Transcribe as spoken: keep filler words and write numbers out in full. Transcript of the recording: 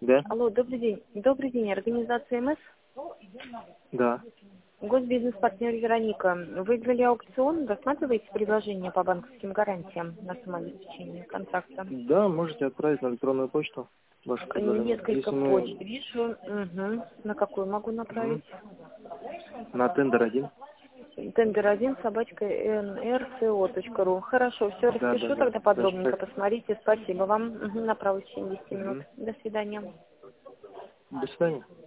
Да? Алло, добрый день. Добрый день, организация МС. Да. Госбизнес-партнер Вероника. Выиграли аукцион, рассматриваете предложение по банковским гарантиям на самообеспечение контракта? Да, можете отправить на электронную почту ваше предложение. Несколько Если мы... почт вижу. Угу. На какую могу Мгм. направить? На тендер один. Тендер один собачка эн эр си о точка ру. Хорошо, все Да, да, распишу да. тогда Даже подробненько. так. Посмотрите. Спасибо вам. Угу. Направлю в течение десяти минут. Мгм. До свидания. До свидания.